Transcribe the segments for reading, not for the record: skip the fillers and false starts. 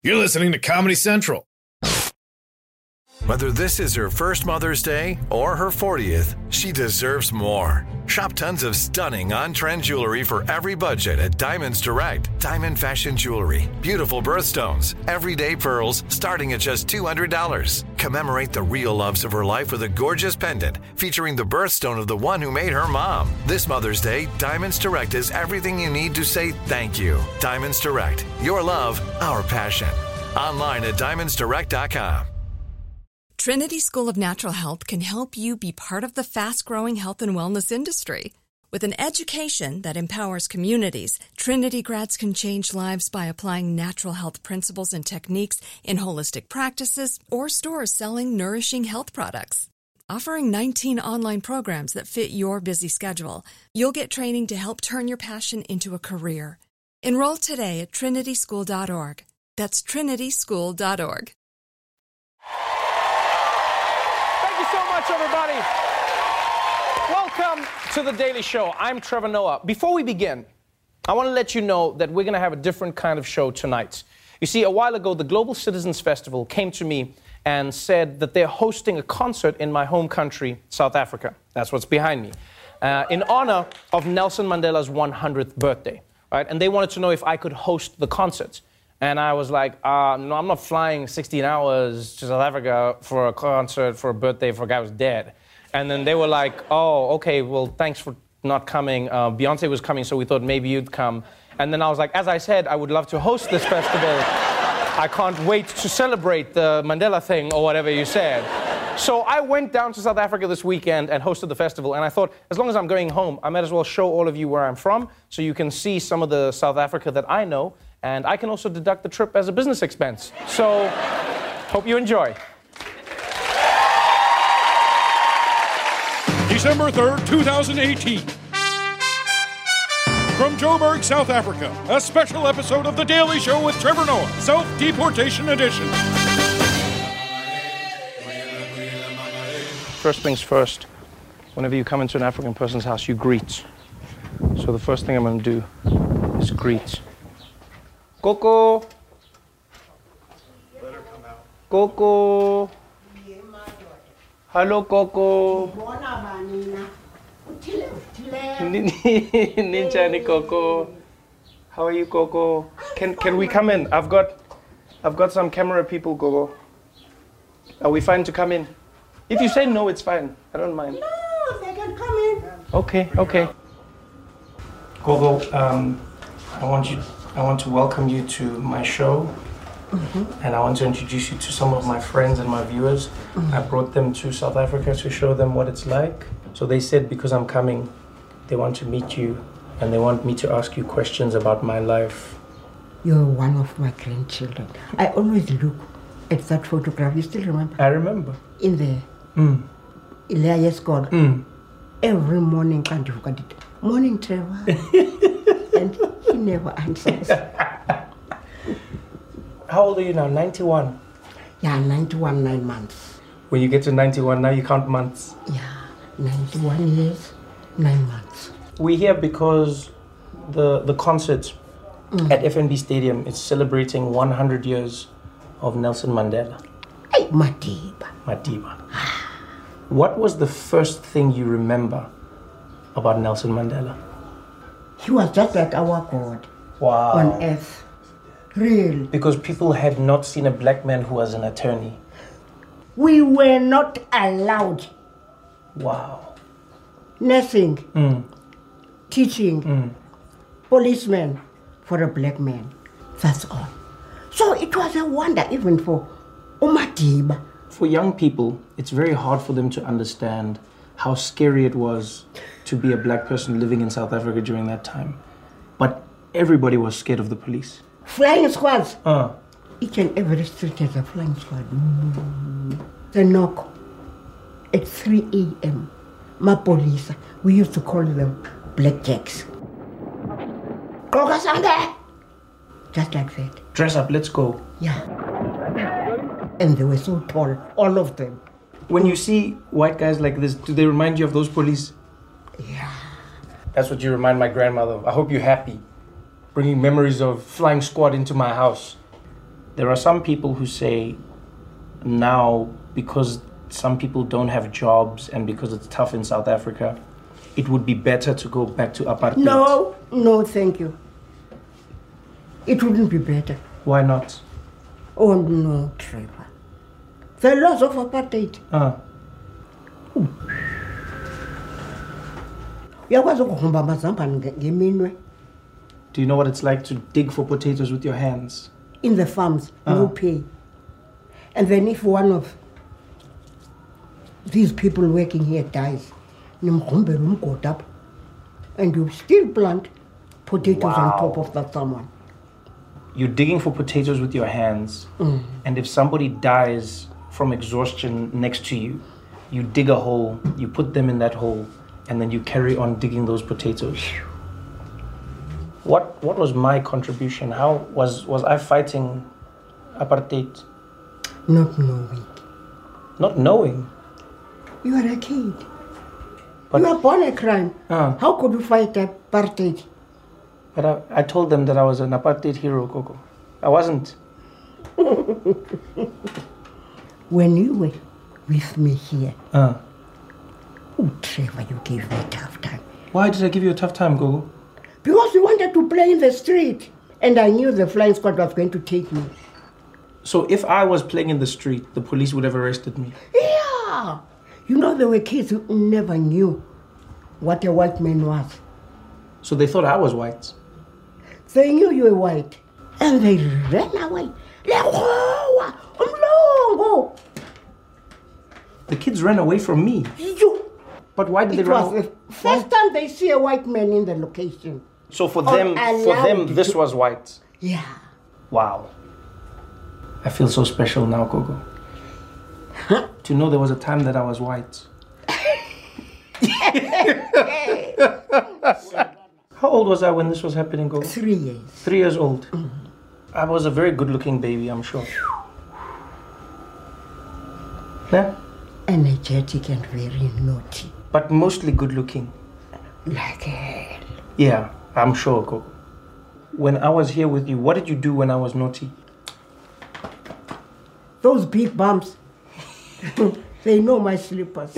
You're listening to Comedy Central. Whether this is her first Mother's Day or her 40th, she deserves more. Shop tons of stunning on-trend jewelry for every budget at Diamonds Direct. Diamond fashion jewelry, beautiful birthstones, everyday pearls starting at just $200. Commemorate the real loves of her life with a gorgeous pendant featuring the birthstone of the one who made her mom. This Mother's Day, Diamonds Direct is everything you need to say thank you. Diamonds Direct, your love, our passion. Online at diamondsdirect.com. Trinity School of Natural Health can help you be part of the fast-growing health and wellness industry. With an education that empowers communities, Trinity grads can change lives by applying natural health principles and techniques in holistic practices or stores selling nourishing health products. Offering 19 online programs that fit your busy schedule, you'll get training to help turn your passion into a career. Enroll today at trinityschool.org. That's trinityschool.org. Everybody, welcome to The Daily Show. I'm Trevor Noah. Before we begin, I want to let you know that we're going to have a different kind of show tonight. You see, a while ago, the Global Citizens Festival came to me and said that they're hosting a concert in my home country, South Africa. That's what's behind me. In honor of Nelson Mandela's 100th birthday, right? And they wanted to know if I could host the concert. And I was like, no, I'm not flying 16 hours to South Africa for a concert for a birthday for a guy who's dead. And then they were like, oh, okay, well, thanks for not coming. Beyonce was coming, so we thought maybe you'd come. And then I was like, as I said, I would love to host this festival. I can't wait to celebrate the Mandela thing or whatever you said. So I went down to South Africa this weekend and hosted the festival. And I thought, as long as I'm going home, I might as well show all of you where I'm from so you can see some of the South Africa that I know. And I can also deduct the trip as a business expense. So, hope you enjoy. December 3rd, 2018. From Joburg, South Africa, a special episode of The Daily Show with Trevor Noah, Self-Deportation Edition. First things first, whenever you come into an African person's house, you greet. So the first thing I'm going to do is greet. Coco. Let her come out. Coco. Hello, Coco. Ninja Coco. How are you, Coco? Can we come in? I've got some camera people, Coco. Are we fine to come in? If you say no, it's fine. I don't mind. No, they can come in. Okay. Coco, I want to welcome you to my show, and I want to introduce you to some of my friends and my viewers. I brought them to South Africa to show them what it's like. So they said because I'm coming, they want to meet you, and they want me to ask you questions about my life. You're one of my grandchildren. I always look at that photograph. You still remember? I remember. In there. Elias God. Every morning, can't you forget it? Morning, Trevor. And he never answers. How old are you now? 91? Yeah, 91, 9 months. When you get to 91, now you count months. Yeah, 91 years, 9 months. We're here because the concert at FNB Stadium is celebrating 100 years of Nelson Mandela. Hey, Madiba. What was the first thing you remember about Nelson Mandela? He was just like our God. Wow. On earth. Real. Because people had not seen a black man who was an attorney. We were not allowed. Wow. Nursing. Teaching. Policeman for a black man. That's all. So it was a wonder even for Madiba. For young people, it's very hard for them to understand how scary it was to be a black person living in South Africa during that time. But everybody was scared of the police. Flying squads. Each and every street has a flying squad. The knock at 3 a.m. My police, we used to call them blackjacks. Just like that. Dress up, let's go. Yeah. And they were so tall, all of them. When you see white guys like this, do they remind you of those police? Yeah. That's what you remind my grandmother of. I hope you're happy. Bringing memories of flying squad into my house. There are some people who say now, because some people don't have jobs and because it's tough in South Africa, it would be better to go back to apartheid. No, thank you. It wouldn't be better. Why not? Oh, no, Trevor. The laws of apartheid. Do you know what it's like to dig for potatoes with your hands? In the farms, no pay. And then if one of these people working here dies, and you still plant potatoes on top of that someone. You're digging for potatoes with your hands, and if somebody dies from exhaustion next to you, you dig a hole, you put them in that hole, and then you carry on digging those potatoes. What was my contribution? How was I fighting apartheid? Not knowing. Not knowing? You are a kid. But you were born a crime. How could you fight apartheid? But I told them that I was an apartheid hero, Coco. I wasn't. When you were with me here, Trevor, you gave me a tough time. Why did I give you a tough time, Gogo? Because you wanted to play in the street. And I knew the flying squad was going to take me. So if I was playing in the street, the police would have arrested me? Yeah. You know, there were kids who never knew what a white man was. So they thought I was white? They knew you were white. And they ran away. The kids ran away from me? But why did they run away? It was the first time they see a white man in the location. So for them, this was white? Yeah. Wow. I feel so special now, Gogo. To know there was a time that I was white. How old was I when this was happening, Gogo? 3 years. 3 years old. I was a very good-looking baby, I'm sure. Yeah? Energetic and very naughty. But mostly good-looking. Like hell. Yeah, I'm sure, Gogo. When I was here with you, what did you do when I was naughty? Those big bumps. They know my slippers.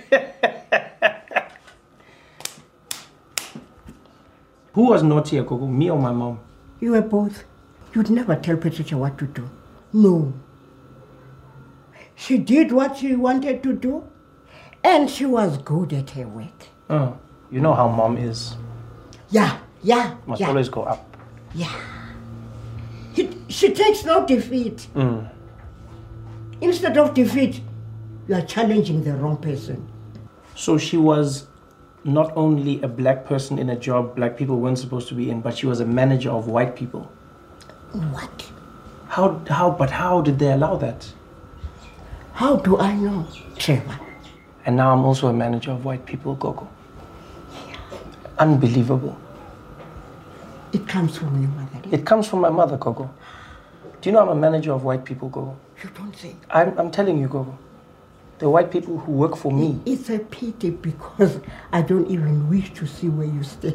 Who was naughtier, Gogo, me or my mom? You were both. You'd never tell Patricia what to do. No. She did what she wanted to do, and she was good at her work. Oh, you know how mom is. Yeah. Must always go up. Yeah. She takes no defeat. Instead of defeat, you are challenging the wrong person. So she was not only a black person in a job black people weren't supposed to be in, but she was a manager of white people. What? How did they allow that? How do I know, Trevor? And now I'm also a manager of white people, Gogo. Unbelievable. It comes from your mother. It comes from my mother, Gogo. Do you know I'm a manager of white people, Gogo? You don't say. I'm telling you, Gogo. The white people who work for me. It's a pity because I don't even wish to see where you stay.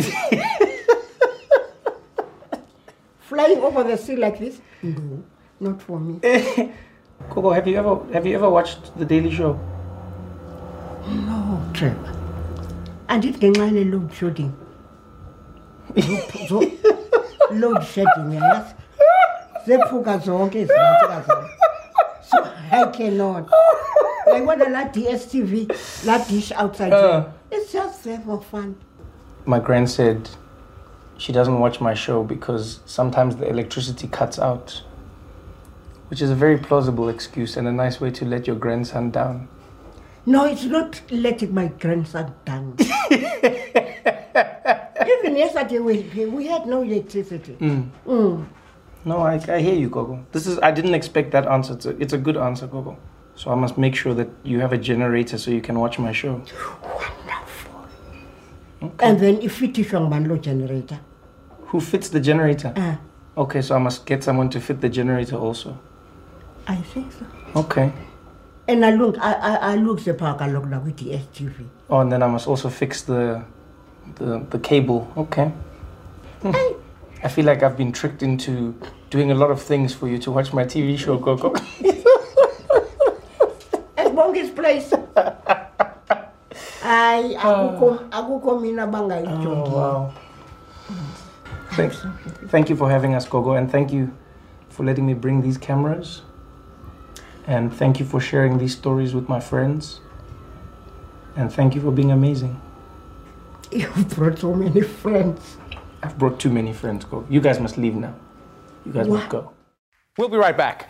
Flying over the sea like this? No, not for me. Gogo, have you ever watched The Daily Show? No, Trevor. I did get my load shedding. Load shedding, yes. So I cannot. Like when I like DSTV, that dish outside here. It's just there for fun. My grand said she doesn't watch my show because sometimes the electricity cuts out, which is a very plausible excuse and a nice way to let your grandson down. No, it's not letting my grandson down. Even yesterday we had no electricity. No, I hear you, Gogo. I didn't expect that answer. It's a good answer, Gogo. So I must make sure that you have a generator so you can watch my show. Wonderful. Okay. And then if it is a Manlo generator. Who fits the generator? Okay, so I must get someone to fit the generator also. I think so. Okay. And I look the park, I look now with the STV. Oh, and then I must also fix the cable. Okay. I feel like I've been tricked into doing a lot of things for you to watch my TV show, Coco. At Bongi's place. Akukho mina bangayijongi. Wow. Thank you for having us, Gogo, and thank you for letting me bring these cameras. And thank you for sharing these stories with my friends. And thank you for being amazing. You've brought so many friends. I've brought too many friends, Gogo. You guys must leave now. You guys must go. We'll be right back.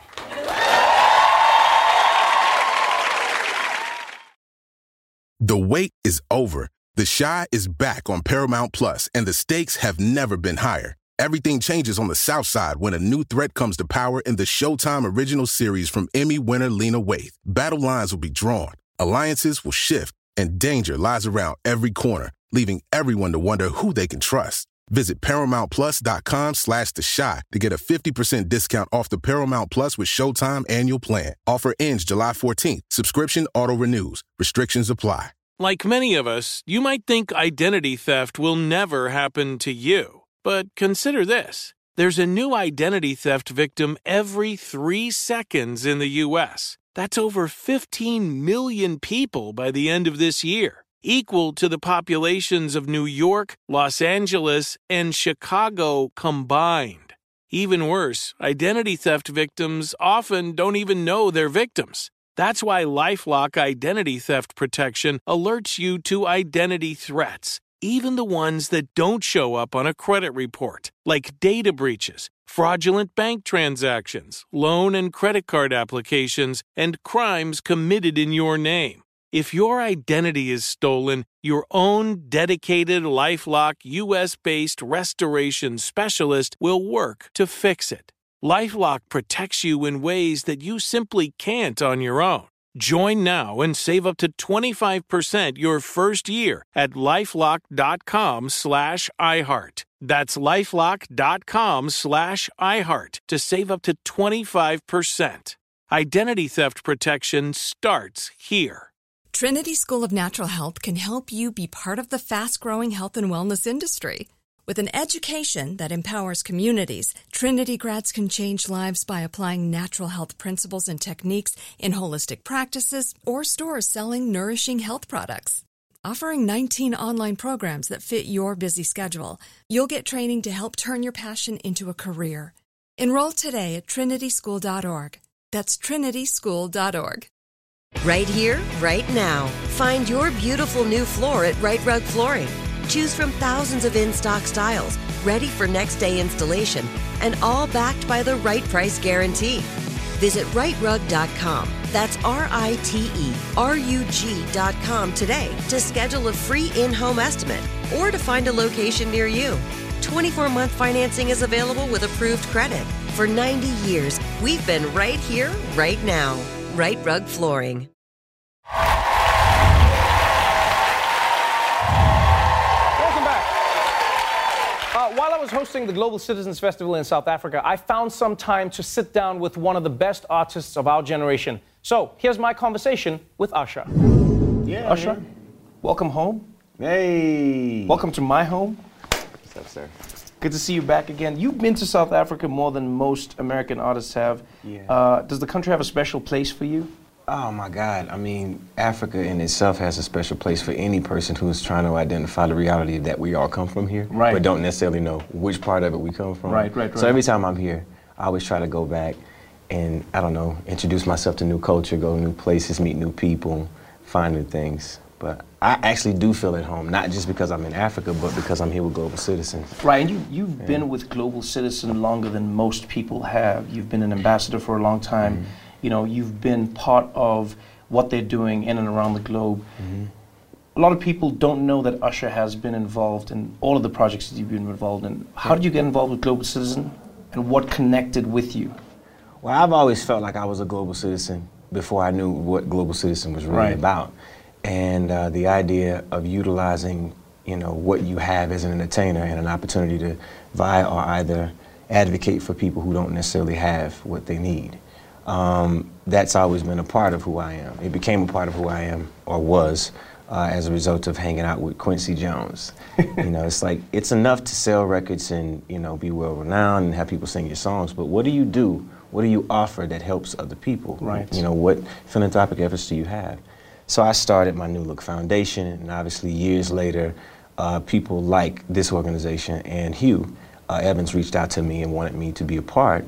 The wait is over. The Chi is back on Paramount Plus, and the stakes have never been higher. Everything changes on the South Side when a new threat comes to power in the Showtime original series from Emmy winner Lena Waithe. Battle lines will be drawn, alliances will shift, and danger lies around every corner, leaving everyone to wonder who they can trust. Visit ParamountPlus.com/The Chi to get a 50% discount off the Paramount Plus with Showtime annual plan. Offer ends July 14th. Subscription auto-renews. Restrictions apply. Like many of us, you might think identity theft will never happen to you. But consider this. There's a new identity theft victim every 3 seconds in the U.S. That's over 15 million people by the end of this year, equal to the populations of New York, Los Angeles, and Chicago combined. Even worse, identity theft victims often don't even know they're victims. That's why LifeLock Identity Theft Protection alerts you to identity threats, even the ones that don't show up on a credit report, like data breaches, fraudulent bank transactions, loan and credit card applications, and crimes committed in your name. If your identity is stolen, your own dedicated LifeLock US-based restoration specialist will work to fix it. LifeLock protects you in ways that you simply can't on your own. Join now and save up to 25% your first year at LifeLock.com/iHeart. That's LifeLock.com/iHeart to save up to 25%. Identity theft protection starts here. Trinity School of Natural Health can help you be part of the fast-growing health and wellness industry. With an education that empowers communities, Trinity grads can change lives by applying natural health principles and techniques in holistic practices or stores selling nourishing health products. Offering 19 online programs that fit your busy schedule, you'll get training to help turn your passion into a career. Enroll today at trinityschool.org. That's trinityschool.org. Right here, right now. Find your beautiful new floor at Right Rug Flooring. Choose from thousands of in-stock styles, ready for next day installation, and all backed by the right price guarantee. Visit rightrug.com. That's RITERUG.com today to schedule a free in-home estimate or to find a location near you. 24-month financing is available with approved credit. For 90 years, we've been right here, right now. Right Rug Flooring. While I was hosting the Global Citizens Festival in South Africa, I found some time to sit down with one of the best artists of our generation. So here's my conversation with Usher. Yeah, Usher, man. welcome home. Hey. Welcome to my home. What's up, sir? Good to see you back again. You've been to South Africa more than most American artists have. Yeah. Does the country have a special place for you? Oh my God. I mean, Africa in itself has a special place for any person who's trying to identify the reality that we all come from here, right, but don't necessarily know which part of it we come from. Right. So every time I'm here, I always try to go back and, I don't know, introduce myself to new culture, go to new places, meet new people, find new things. But I actually do feel at home, not just because I'm in Africa, but because I'm here with Global Citizens. Right, and you've been with Global Citizen longer than most people have. You've been an ambassador for a long time. Mm-hmm. You know, you've been part of what they're doing in and around the globe. Mm-hmm. A lot of people don't know that Usher has been involved in all of the projects that you've been involved in. How did you get involved with Global Citizen, and what connected with you? Well, I've always felt like I was a global citizen before I knew what Global Citizen was really about. And the idea of utilizing, you know, what you have as an entertainer and an opportunity to vie or either advocate for people who don't necessarily have what they need. That's always been a part of who I am. It became a part of who I am, or was, as a result of hanging out with Quincy Jones. You know, it's like, it's enough to sell records and, you know, be well-renowned and have people sing your songs, but what do you do? What do you offer that helps other people? Right. You know, what philanthropic efforts do you have? So I started my New Look Foundation, and obviously years later, people like this organization and Hugh Evans reached out to me and wanted me to be a part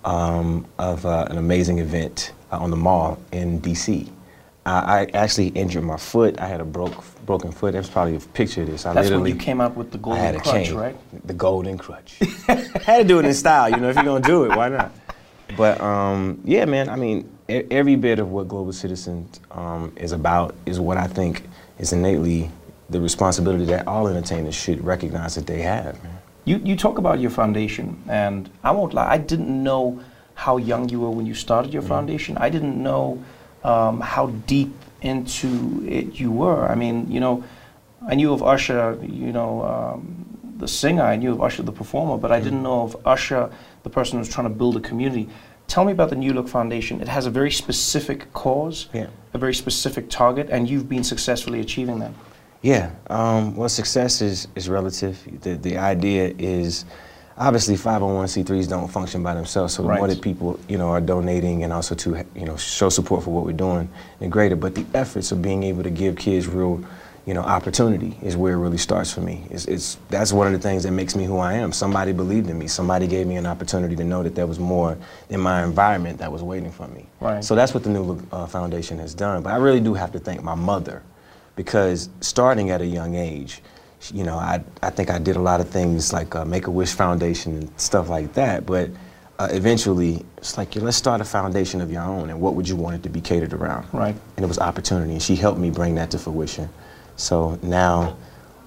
of an amazing event on the Mall in DC. I actually injured my foot. I had a broken foot. There's probably a picture of this. That's when you came out with the golden crutch, right? The golden crutch. Had to do it in style, you know, if you're gonna do it, why not? But yeah, man, I mean, every bit of what Global Citizen is about is what I think is innately the responsibility that all entertainers should recognize that they have, man. You talk about your foundation, and I won't lie, I didn't know how young you were when you started your foundation. I didn't know how deep into it you were. I mean, you know, I knew of Usher, you know, the singer, I knew of Usher the performer, but I didn't know of Usher, the person who's trying to build a community. Tell me about the New Look Foundation. It has a very specific cause, a very specific target, and you've been successfully achieving that. Yeah, well, success is relative. The idea is, obviously 501c3s don't function by themselves, so the more that people, you know, are donating and also to, you know, show support for what we're doing, the greater. But the efforts of being able to give kids real, you know, opportunity is where it really starts for me. That's one of the things that makes me who I am. Somebody believed in me. Somebody gave me an opportunity to know that there was more in my environment that was waiting for me. Right. So that's what the New Look Foundation has done. But I really do have to thank my mother, because starting at a young age, you know, I think I did a lot of things like Make-A-Wish Foundation and stuff like that, but eventually it's like, let's start a foundation of your own, and what would you want it to be catered around? Right. And it was opportunity, and she helped me bring that to fruition. So now,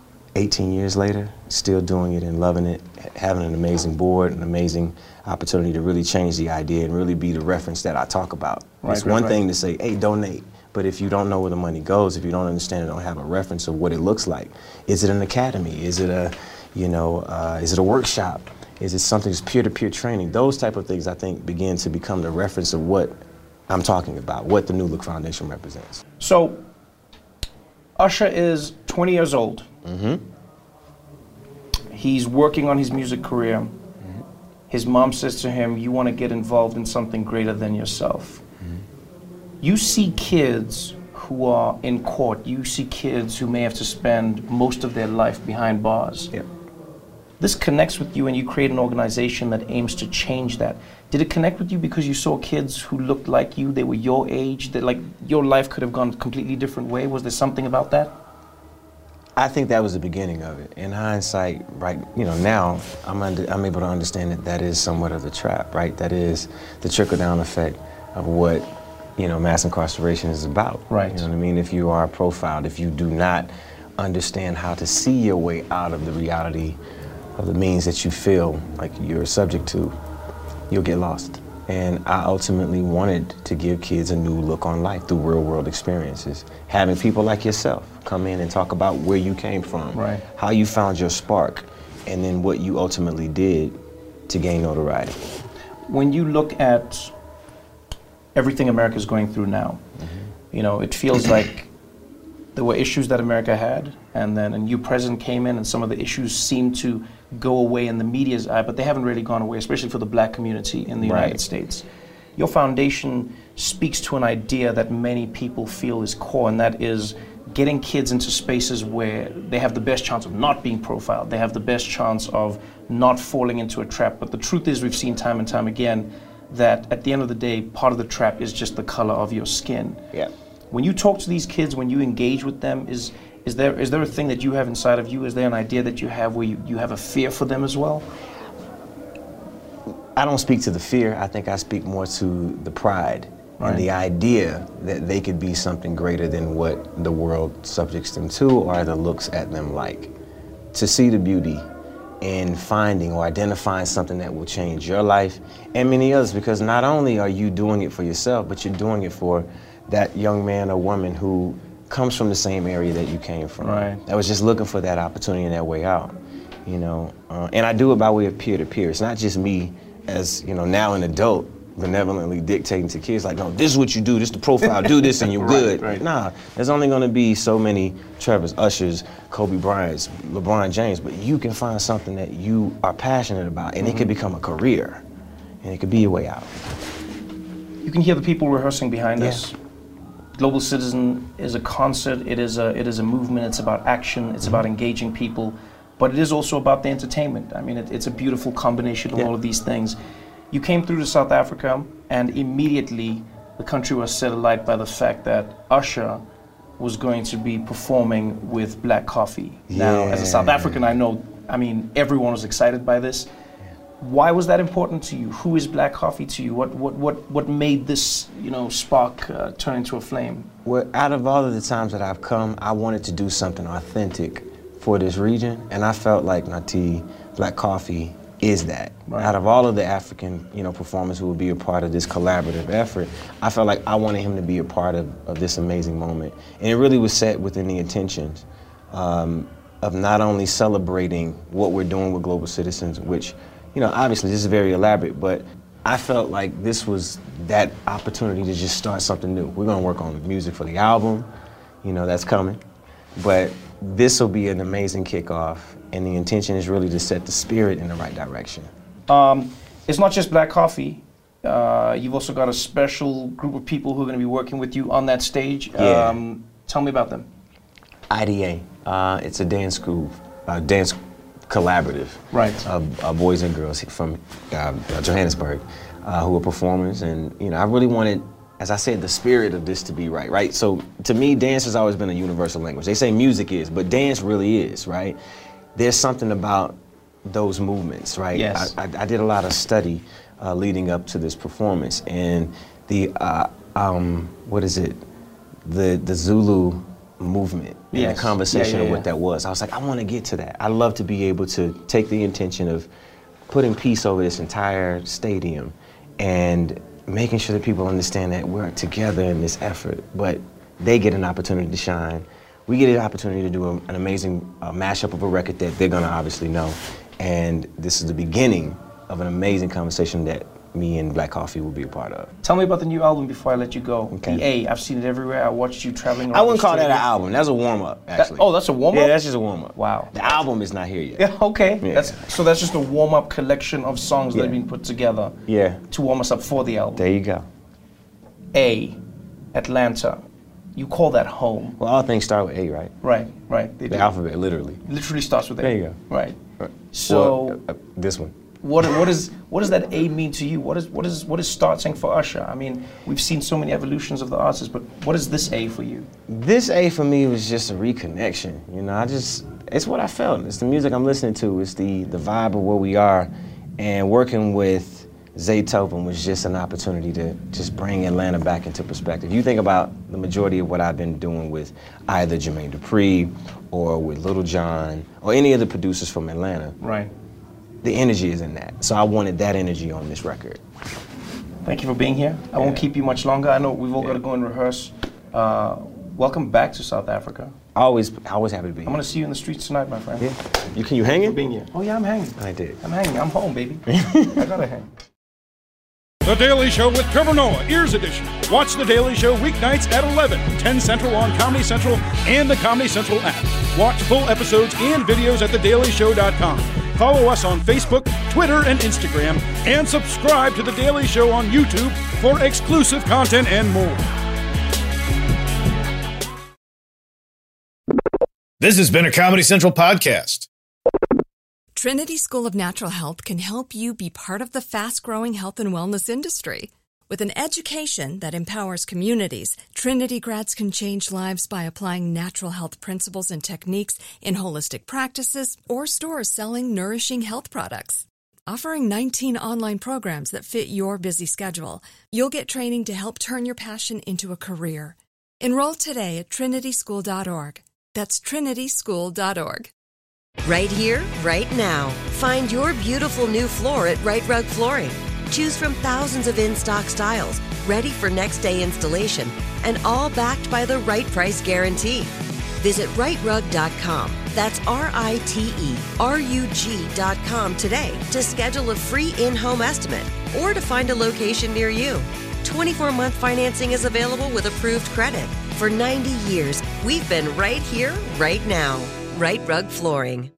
18 years later, still doing it and loving it, having an amazing board, an amazing opportunity to really change the idea and really be the reference that I talk about. It's one thing to say, hey, donate. But if you don't know where the money goes, if you don't understand it, don't have a reference of what it looks like, is it an academy? Is it a, you know, is it a workshop? Is it something that's peer-to-peer training? Those type of things, I think, begin to become the reference of what I'm talking about, what the New Look Foundation represents. So, Usher is 20 years old. He's working on his music career. His mom says to him, you want to get involved in something greater than yourself. You see kids who are in court. You see kids who may have to spend most of their life behind bars. Yep. This connects with you, and you create an organization that aims to change that. Did it connect with you because you saw kids who looked like you, they were your age, that like your life could have gone a completely different way? Was there something about that? I think that was the beginning of it. In hindsight, right, you know, now I'm able to understand that that is somewhat of the trap, right? That is the trickle-down effect of what, you know, mass incarceration is about. Right. You know what I mean? If you are profiled, if you do not understand how to see your way out of the reality of the means that you feel like you're subject to, you'll get lost. And I ultimately wanted to give kids a new look on life through real world experiences. Having people like yourself come in and talk about where you came from, how you found your spark, and then what you ultimately did to gain notoriety. When you look at everything America's going through now, you know, it feels like there were issues that America had, and then a new president came in, and some of the issues seem to go away in the media's eye, but they haven't really gone away, especially for the black community in the United States. Your foundation speaks to an idea that many people feel is core, and that is getting kids into spaces where they have the best chance of not being profiled, they have the best chance of not falling into a trap. But the truth is, we've seen time and time again that at the end of the day, part of the trap is just the color of your skin. Yeah. When you talk to these kids, when you engage with them, is there a thing that you have inside of you? Is there an idea that you have where you have a fear for them as well? I don't speak to the fear. I think I speak more to the pride and the idea that they could be something greater than what the world subjects them to or either looks at them like. To see the beauty in finding or identifying something that will change your life and many others, because not only are you doing it for yourself, but you're doing it for that young man or woman who comes from the same area that you came from. That was just looking for that opportunity and that way out, you know. And I do it by way of peer-to-peer. It's not just me as, you know, now an adult benevolently dictating to kids like, no, this is what you do, this is the profile, do this and you're good. Right. Nah, there's only gonna be so many Trevors, Ushers, Kobe Bryants, LeBron James, but you can find something that you are passionate about and it could become a career and it could be your way out. You can hear the people rehearsing behind us. Global Citizen is a concert, it is a movement, it's about action, it's about engaging people, but it is also about the entertainment. I mean, it's a beautiful combination of all of these things. You came through to South Africa, and immediately the country was set alight by the fact that Usher was going to be performing with Black Coffee. Now, as a South African, I mean, everyone was excited by this. Why was that important to you? Who is Black Coffee to you? What made this, spark turn into a flame? Well, out of all of the times that I've come, I wanted to do something authentic for this region, and I felt like Nati, Black Coffee is that. Right. Out of all of the African, performers who would be a part of this collaborative effort, I felt like I wanted him to be a part of this amazing moment. And it really was set within the intentions of not only celebrating what we're doing with Global Citizens, which, obviously this is very elaborate, but I felt like this was that opportunity to just start something new. We're gonna work on music for the album, that's coming. But this will be an amazing kickoff, and the intention is really to set the spirit in the right direction. It's not just Black Coffee. You've also got a special group of people who are going to be working with you on that stage. Tell me about them. IDA. It's a dance group, dance collaborative. Right. Boys and girls from Johannesburg who are performers, and I really wanted, as I said, the spirit of this to be right? So to me, dance has always been a universal language. They say music is, but dance really is, right? There's something about those movements, right? Yes. I did a lot of study leading up to this performance, and the the Zulu movement, and the conversation of what that was. I was like, I want to get to that. I love to be able to take the intention of putting peace over this entire stadium and making sure that people understand that we're together in this effort, but they get an opportunity to shine. We get an opportunity to do an amazing mashup of a record that they're gonna obviously know. And this is the beginning of an amazing conversation that me and Black Coffee will be a part of. Tell me about the new album before I let you go. Okay. The A, I've seen it everywhere. I watched you traveling around. I wouldn't call that an album. That's a warm-up, actually. That's a warm-up? Yeah, that's just a warm-up. Wow. The album is not here yet. Yeah, okay. Yeah. So that's just a warm-up collection of songs that have been put together to warm us up for the album. There you go. A, Atlanta. You call that home. Well, all things start with A, right? Right. The alphabet, literally. Literally starts with A. There you go. Right. So this one. What does that A mean to you? What is starting for Usher? I mean, we've seen so many evolutions of the artist, but what is this A for you? This A for me was just a reconnection. It's what I felt. It's the music I'm listening to. It's the vibe of where we are, and working with Zaytoven was just an opportunity to just bring Atlanta back into perspective. You think about the majority of what I've been doing with either Jermaine Dupri or with Little John or any of the producers from Atlanta. Right. The energy is in that. So I wanted that energy on this record. Thank you for being here. I won't keep you much longer. I know we've all got to go and rehearse. Welcome back to South Africa. Always happy to be here. I'm going to see you in the streets tonight, my friend. Yeah. Can you hang it? Being here. Oh yeah, I'm hanging. I did. I'm hanging. I'm home, baby. I gotta hang. The Daily Show with Trevor Noah, Ears Edition. Watch The Daily Show weeknights at 11, 10 Central on Comedy Central and the Comedy Central app. Watch full episodes and videos at thedailyshow.com. Follow us on Facebook, Twitter, and Instagram, and subscribe to The Daily Show on YouTube for exclusive content and more. This has been a Comedy Central podcast. Trinity School of Natural Health can help you be part of the fast-growing health and wellness industry. With an education that empowers communities, Trinity grads can change lives by applying natural health principles and techniques in holistic practices or stores selling nourishing health products. Offering 19 online programs that fit your busy schedule, you'll get training to help turn your passion into a career. Enroll today at trinityschool.org. That's trinityschool.org. Right here, right now. Find your beautiful new floor at Right Rug Flooring. Choose from thousands of in-stock styles, ready for next day installation, and all backed by the right price guarantee. Visit rightrug.com. That's RITERUG.com today to schedule a free in-home estimate or to find a location near you. 24-month financing is available with approved credit. For 90 years, we've been right here, right now. Right Rug Flooring.